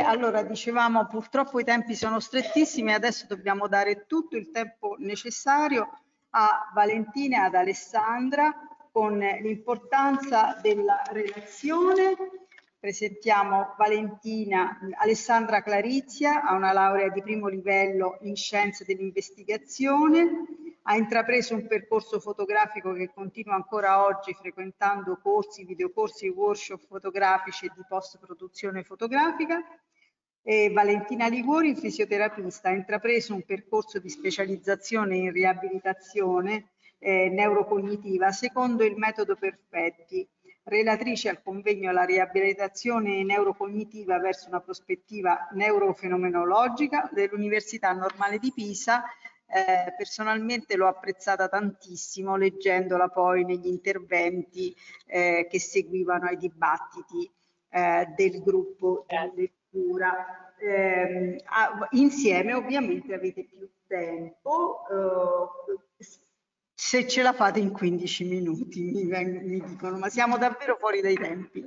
allora dicevamo, purtroppo i tempi sono strettissimi, adesso dobbiamo dare tutto il tempo necessario a Valentina e ad Alessandra con l'importanza della relazione. Presentiamo Valentina. Alessandra Clarizia ha una laurea di primo livello in scienze dell'investigazione, ha intrapreso un percorso fotografico che continua ancora oggi frequentando corsi, videocorsi e workshop fotografici e di post-produzione fotografica. E Valentina Liguori, fisioterapista, ha intrapreso un percorso di specializzazione in riabilitazione neurocognitiva secondo il metodo Perfetti, relatrice al convegno alla riabilitazione neurocognitiva verso una prospettiva neurofenomenologica dell'Università Normale di Pisa. Personalmente l'ho apprezzata tantissimo leggendola poi negli interventi che seguivano ai dibattiti del gruppo di lettura. Insieme ovviamente avete più tempo, se ce la fate in 15 minuti, mi dicono, ma siamo davvero fuori dai tempi.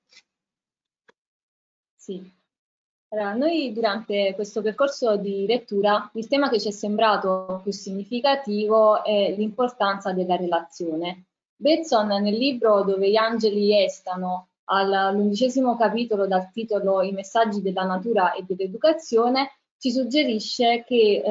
Sì. Allora, noi durante questo percorso di lettura il tema che ci è sembrato più significativo è l'importanza della relazione. Bateson, nel libro Dove gli angeli estano, all'11° capitolo dal titolo I messaggi della natura e dell'educazione, ci suggerisce che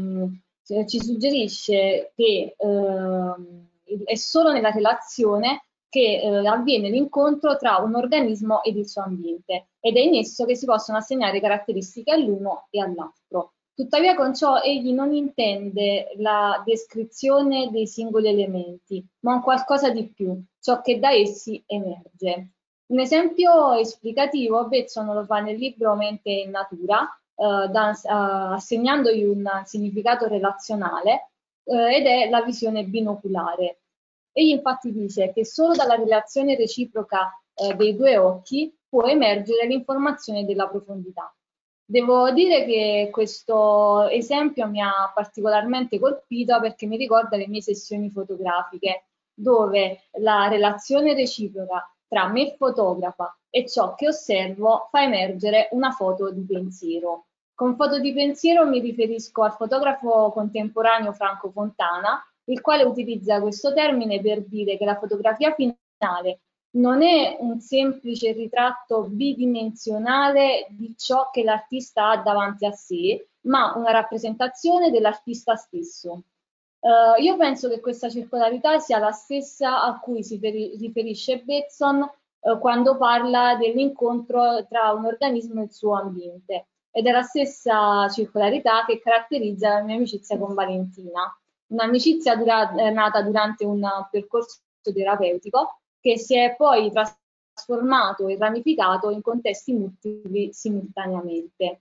è solo nella relazione che avviene l'incontro tra un organismo ed il suo ambiente ed è in esso che si possono assegnare caratteristiche all'uno e all'altro. Tuttavia con ciò egli non intende la descrizione dei singoli elementi, ma un qualcosa di più, ciò che da essi emerge. Un esempio esplicativo Bateson lo fa nel libro Mente in Natura, assegnandogli un significato relazionale ed è la visione binoculare. Egli infatti dice che solo dalla relazione reciproca dei due occhi può emergere l'informazione della profondità. Devo dire che questo esempio mi ha particolarmente colpito perché mi ricorda le mie sessioni fotografiche, dove la relazione reciproca tra me fotografa e ciò che osservo fa emergere una foto di pensiero. Con foto di pensiero mi riferisco al fotografo contemporaneo Franco Fontana, il quale utilizza questo termine per dire che la fotografia finale non è un semplice ritratto bidimensionale di ciò che l'artista ha davanti a sé, ma una rappresentazione dell'artista stesso. Io penso che questa circolarità sia la stessa a cui si riferisce Bateson quando parla dell'incontro tra un organismo e il suo ambiente, ed è la stessa circolarità che caratterizza la mia amicizia con Valentina. Un'amicizia nata durante un percorso terapeutico che si è poi trasformato e ramificato in contesti multipli simultaneamente.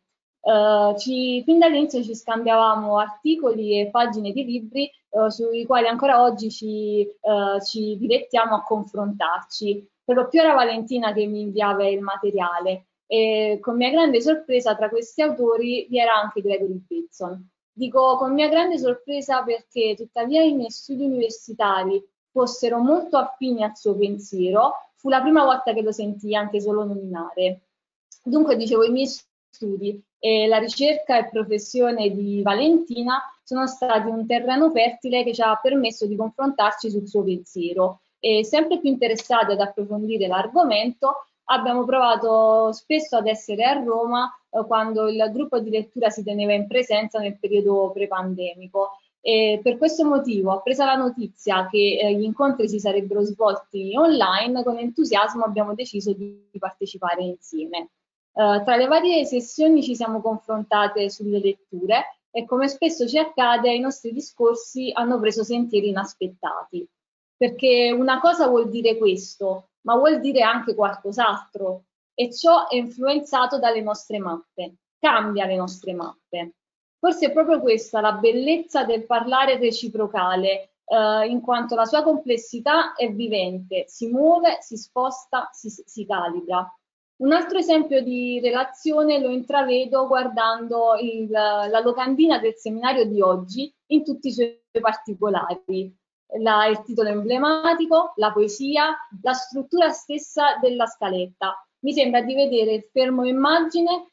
Fin dall'inizio ci scambiavamo articoli e pagine di libri sui quali ancora oggi ci dilettiamo a confrontarci. Per lo più era Valentina che mi inviava il materiale e con mia grande sorpresa tra questi autori vi era anche Gregory Bateson. Dico con mia grande sorpresa perché tuttavia i miei studi universitari fossero molto affini al suo pensiero, fu la prima volta che lo sentii anche solo nominare. Dunque, dicevo, i miei studi e la ricerca e professione di Valentina sono stati un terreno fertile che ci ha permesso di confrontarci sul suo pensiero e sempre più interessati ad approfondire l'argomento abbiamo provato spesso ad essere a Roma quando il gruppo di lettura si teneva in presenza nel periodo pre-pandemico. E per questo motivo, appresa la notizia che gli incontri si sarebbero svolti online, con entusiasmo abbiamo deciso di partecipare insieme. Tra le varie sessioni ci siamo confrontate sulle letture e come spesso ci accade, i nostri discorsi hanno preso sentieri inaspettati. Perché una cosa vuol dire questo, ma vuol dire anche qualcos'altro, e ciò è influenzato dalle nostre mappe, cambia le nostre mappe. Forse è proprio questa la bellezza del parlare reciprocale, in quanto la sua complessità è vivente, si muove, si sposta, si calibra. Un altro esempio di relazione lo intravedo guardando la locandina del seminario di oggi in tutti i suoi particolari. Il titolo emblematico, la poesia, la struttura stessa della scaletta. Mi sembra di vedere il fermo immagine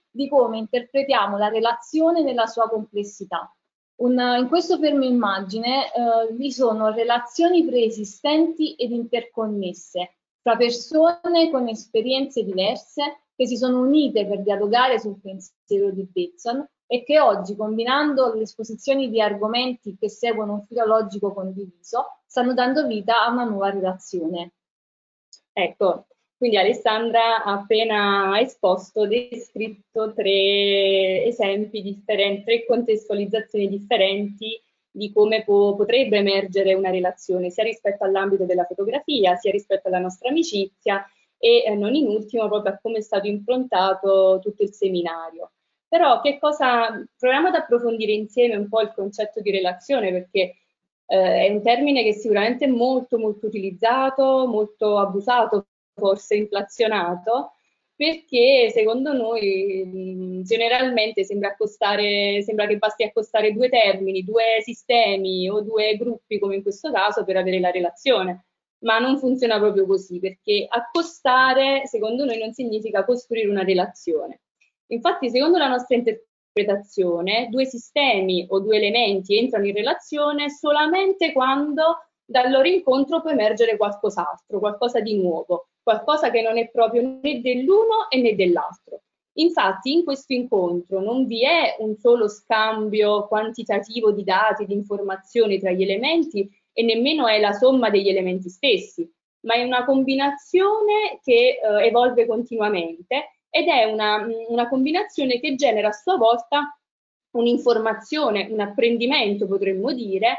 di come interpretiamo la relazione nella sua complessità. In questo fermo immagine vi sono relazioni preesistenti ed interconnesse tra persone con esperienze diverse che si sono unite per dialogare sul pensiero di Bateson e che oggi, combinando le esposizioni di argomenti che seguono un filo logico condiviso, stanno dando vita a una nuova relazione. Ecco, quindi Alessandra ha appena esposto, descritto 3 esempi differenti, 3 contestualizzazioni differenti di come potrebbe emergere una relazione, sia rispetto all'ambito della fotografia, sia rispetto alla nostra amicizia e non in ultimo proprio a come è stato improntato tutto il seminario. Però proviamo ad approfondire insieme un po' il concetto di relazione, perché è un termine che sicuramente è molto molto utilizzato, molto abusato, forse inflazionato, perché secondo noi generalmente sembra che basti accostare 2 termini, 2 sistemi o 2 gruppi, come in questo caso, per avere la relazione. Ma non funziona proprio così, perché accostare, secondo noi, non significa costruire una relazione. Infatti, secondo la nostra interpretazione, 2 sistemi o 2 elementi entrano in relazione solamente quando dal loro incontro può emergere qualcos'altro, qualcosa di nuovo, qualcosa che non è proprio né dell'uno né dell'altro. Infatti in questo incontro non vi è un solo scambio quantitativo di dati, di informazioni tra gli elementi e nemmeno è la somma degli elementi stessi, ma è una combinazione che evolve continuamente ed è una combinazione che genera a sua volta un'informazione, un apprendimento, potremmo dire,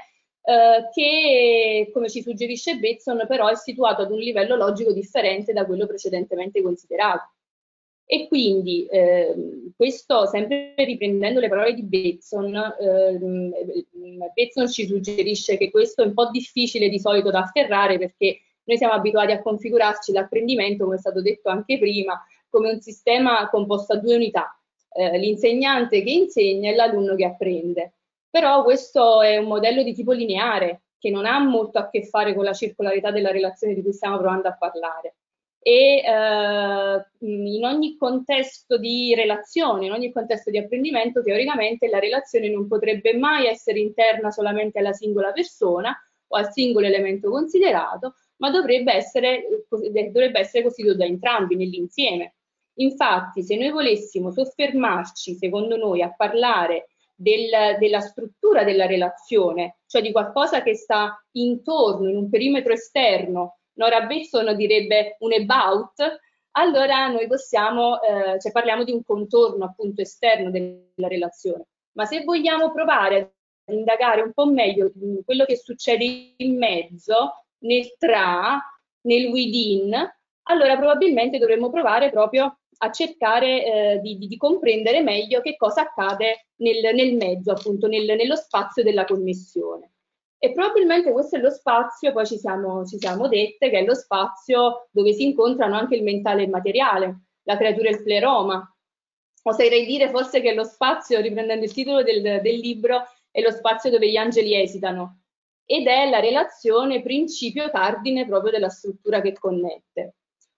che, come ci suggerisce Bateson, però è situato ad un livello logico differente da quello precedentemente considerato. E quindi questo, sempre riprendendo le parole di Bateson, Bateson ci suggerisce che questo è un po' difficile di solito da afferrare, perché noi siamo abituati a configurarci l'apprendimento, come è stato detto anche prima, come un sistema composto a 2 unità, l'insegnante che insegna e l'alunno che apprende. Però questo è un modello di tipo lineare, che non ha molto a che fare con la circolarità della relazione di cui stiamo provando a parlare. E in ogni contesto di relazione, in ogni contesto di apprendimento, teoricamente la relazione non potrebbe mai essere interna solamente alla singola persona o al singolo elemento considerato, ma dovrebbe essere costituito da entrambi nell'insieme. Infatti, se noi volessimo soffermarci, secondo noi, a parlare della struttura della relazione, cioè di qualcosa che sta intorno, in un perimetro esterno, Nora Bateson direbbe un about, allora noi parliamo di un contorno appunto esterno della relazione. Ma se vogliamo provare a indagare un po' meglio quello che succede in mezzo, nel tra, nel within, allora probabilmente dovremmo provare proprio a cercare di comprendere meglio che cosa accade nel mezzo, appunto nello spazio della connessione. E probabilmente questo è lo spazio, poi ci siamo dette, che è lo spazio dove si incontrano anche il mentale e il materiale, la creatura e il pleroma. Oserei dire forse che lo spazio, riprendendo il titolo del libro, è lo spazio dove gli angeli esitano, ed è la relazione principio cardine proprio della struttura che connette.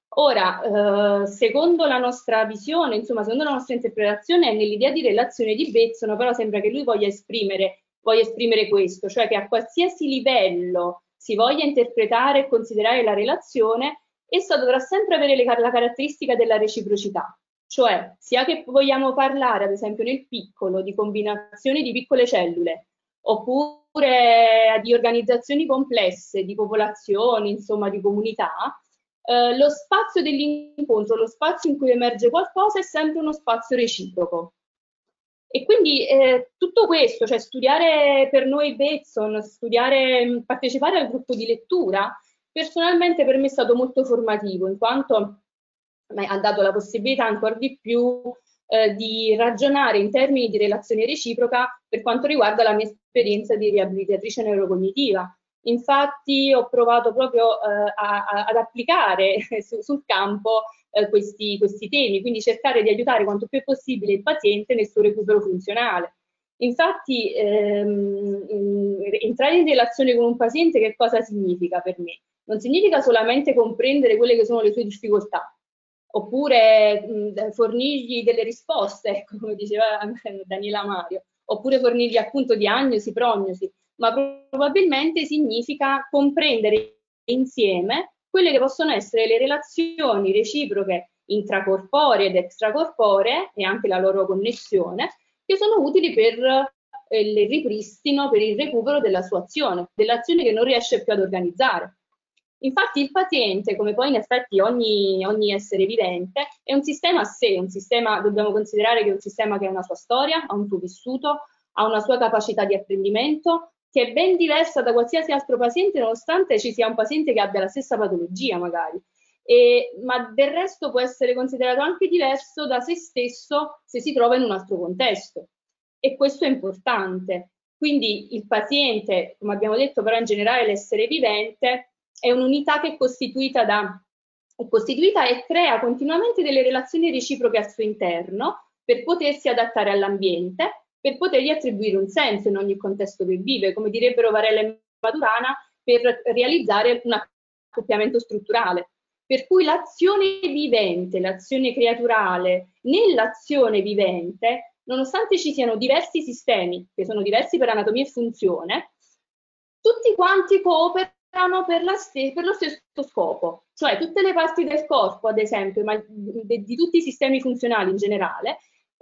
Ora, secondo la nostra visione, insomma, secondo la nostra interpretazione, nell'idea di relazione di Bateson, però sembra che lui voglia esprimere questo, cioè che a qualsiasi livello si voglia interpretare e considerare la relazione, essa dovrà sempre avere la caratteristica della reciprocità, cioè sia che vogliamo parlare, ad esempio nel piccolo, di combinazioni di piccole cellule, oppure di organizzazioni complesse, di popolazioni, insomma, di comunità, lo spazio dell'incontro, lo spazio in cui emerge qualcosa è sempre uno spazio reciproco. E quindi tutto questo, cioè studiare per noi Bateson, partecipare al gruppo di lettura, personalmente per me è stato molto formativo, in quanto mi ha dato la possibilità ancora di più di ragionare in termini di relazione reciproca per quanto riguarda la mia esperienza di riabilitatrice neurocognitiva. Infatti ho provato proprio ad applicare sul campo questi temi, quindi cercare di aiutare quanto più possibile il paziente nel suo recupero funzionale. Infatti entrare in relazione con un paziente che cosa significa per me? Non significa solamente comprendere quelle che sono le sue difficoltà, oppure fornirgli delle risposte, ecco, come diceva Daniela Mario, oppure fornirgli appunto diagnosi, prognosi, ma probabilmente significa comprendere insieme quelle che possono essere le relazioni reciproche intracorporee ed extracorporee e anche la loro connessione, che sono utili per il ripristino, per il recupero della sua azione, dell'azione che non riesce più ad organizzare. Infatti il paziente, come poi in effetti ogni essere vivente, è un sistema a sé, un sistema, dobbiamo considerare che è un sistema che ha una sua storia, ha un suo vissuto, ha una sua capacità di apprendimento, che è ben diversa da qualsiasi altro paziente, nonostante ci sia un paziente che abbia la stessa patologia magari. Ma del resto può essere considerato anche diverso da se stesso se si trova in un altro contesto. E questo è importante. Quindi il paziente, come abbiamo detto, però in generale l'essere vivente, è un'unità che è costituita e crea continuamente delle relazioni reciproche al suo interno per potersi adattare all'ambiente, per potergli attribuire un senso in ogni contesto che vive, come direbbero Varela e Maturana, per realizzare un accoppiamento strutturale. Per cui l'azione vivente, l'azione creaturale, nell'azione vivente, nonostante ci siano diversi sistemi, che sono diversi per anatomia e funzione, tutti quanti cooperano per lo stesso scopo, cioè tutte le parti del corpo, ad esempio, ma di tutti i sistemi funzionali in generale,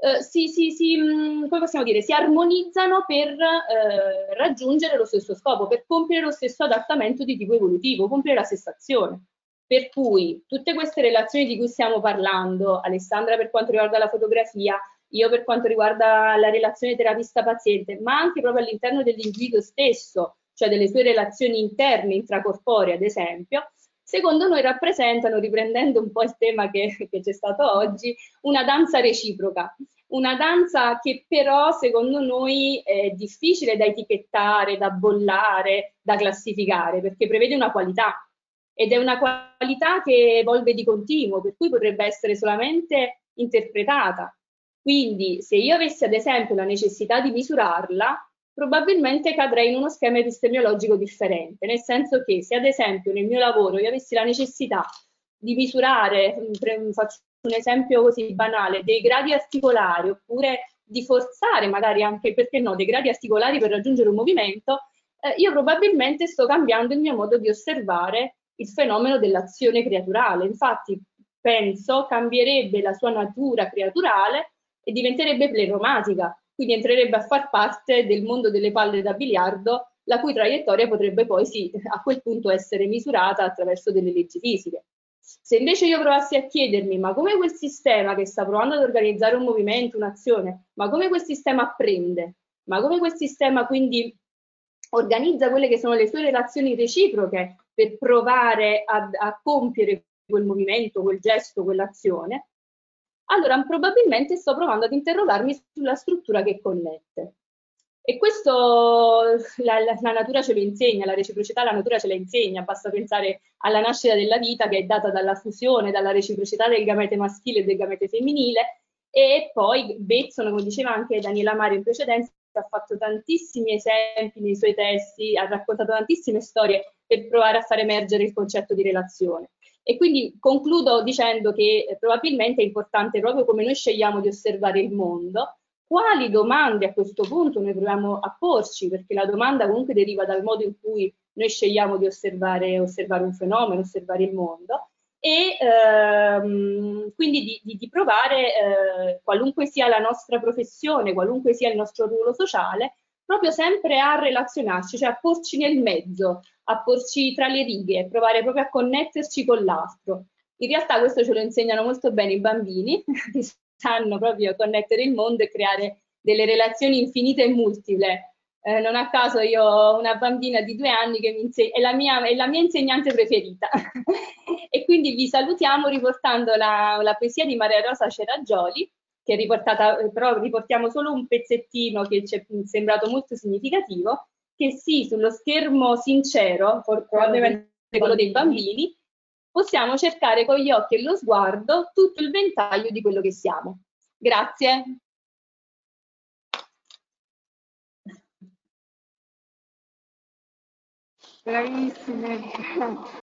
come possiamo dire, si armonizzano per raggiungere lo stesso scopo, per compiere lo stesso adattamento di tipo evolutivo, compiere la stessa azione. Per cui tutte queste relazioni di cui stiamo parlando, Alessandra per quanto riguarda la fotografia, io per quanto riguarda la relazione terapista-paziente, ma anche proprio all'interno dell'individuo stesso, cioè delle sue relazioni interne, intracorporee ad esempio, secondo noi rappresentano, riprendendo un po' il tema che c'è stato oggi, una danza reciproca. Una danza che però secondo noi è difficile da etichettare, da bollare, da classificare, perché prevede una qualità. Ed è una qualità che evolve di continuo, per cui potrebbe essere solamente interpretata. Quindi se io avessi ad esempio la necessità di misurarla, probabilmente cadrei in uno schema epistemologico differente, nel senso che se ad esempio nel mio lavoro io avessi la necessità di misurare, faccio un esempio così banale, dei gradi articolari, oppure di forzare magari anche, perché no, dei gradi articolari per raggiungere un movimento, io probabilmente sto cambiando il mio modo di osservare il fenomeno dell'azione creaturale. Infatti penso cambierebbe la sua natura creaturale e diventerebbe pleromatica, quindi entrerebbe a far parte del mondo delle palle da biliardo, la cui traiettoria potrebbe poi sì, a quel punto essere misurata attraverso delle leggi fisiche. Se invece io provassi a chiedermi ma come quel sistema che sta provando ad organizzare un movimento, un'azione, ma come quel sistema apprende, ma come quel sistema quindi organizza quelle che sono le sue relazioni reciproche per provare a compiere quel movimento, quel gesto, quell'azione, allora probabilmente sto provando ad interrogarmi sulla struttura che connette. E questo la natura ce lo insegna, la reciprocità la natura ce la insegna, basta pensare alla nascita della vita che è data dalla fusione, dalla reciprocità del gamete maschile e del gamete femminile, e poi Bateson, come diceva anche Daniela Mario in precedenza, ha fatto tantissimi esempi nei suoi testi, ha raccontato tantissime storie per provare a far emergere il concetto di relazione. E quindi concludo dicendo che probabilmente è importante proprio come noi scegliamo di osservare il mondo, quali domande a questo punto noi proviamo a porci, perché la domanda comunque deriva dal modo in cui noi scegliamo di osservare un fenomeno, osservare il mondo, e quindi di provare, qualunque sia la nostra professione, qualunque sia il nostro ruolo sociale, proprio sempre a relazionarci, cioè a porci nel mezzo, a porci tra le righe, provare proprio a connetterci con l'altro. In realtà questo ce lo insegnano molto bene i bambini, che sanno proprio connettere il mondo e creare delle relazioni infinite e multiple. Non a caso io ho una bambina di 2 anni che mi insegna, è la mia insegnante preferita. E quindi vi salutiamo riportando la poesia di Maria Rosa Ceraggioli, che è riportata, però riportiamo solo un pezzettino che ci è sembrato molto significativo, che sì, sullo schermo sincero, probabilmente quello dei bambini, possiamo cercare con gli occhi e lo sguardo tutto il ventaglio di quello che siamo. Grazie. Bravissime.